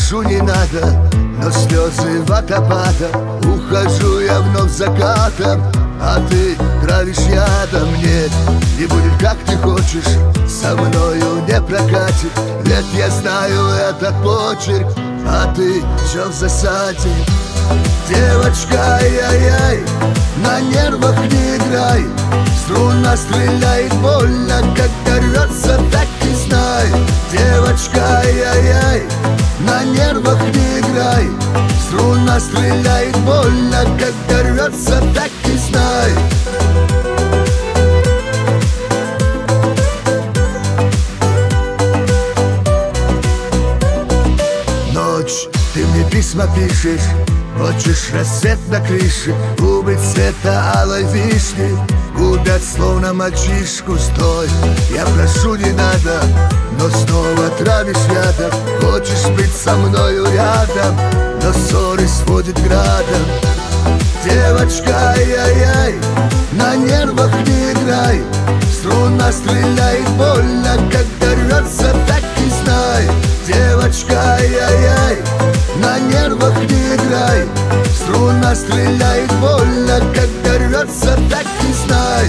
прошу, не надо, но слезы водопадом. Ухожу я вновь закатом, а ты травишь ядом. Нет, не будет, как ты хочешь, со мною не прокатит. Ведь я знаю этот почерк, а ты все в засаде. Девочка, ай-яй-яй, на нервах не играй. Струна стреляет больно, когда рвется, так и знай. Девочка, ай-яй-яй, на нервах не играй. Струна стреляет больно, когда рвется, так и знай. Ночь, ты мне письма пишешь, хочешь рассвет на крыше, губы цвета алой вишни губят словно мальчишку. Стой, я прошу, не надо, но снова травишь ядом. Хочешь быть со мною рядом, но ссоры сводит градом. Девочка, ай-яй-яй, на нервах не играй. Струна стреляет больно, когда рвется, так и знай. Девочка, ай-яй-яй, на нервах не играй. Струна стреляет больно, когда рвется, так и знай.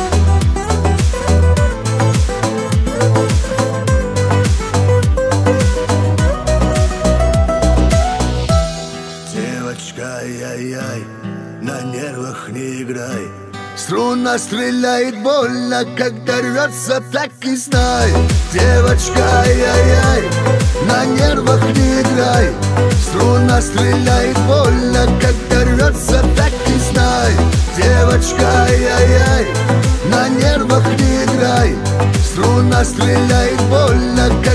Девочка, ай-яй-яй, на нервах не играй. Струна стреляет больно, когда рвется, так и знай. Девочка, ай-яй-яй, на нервах не играй. Струна стреляет больно, когда рвется, так и знай. Девочка, ай-яй-яй, на нервах не играй. Струна стреляет больно,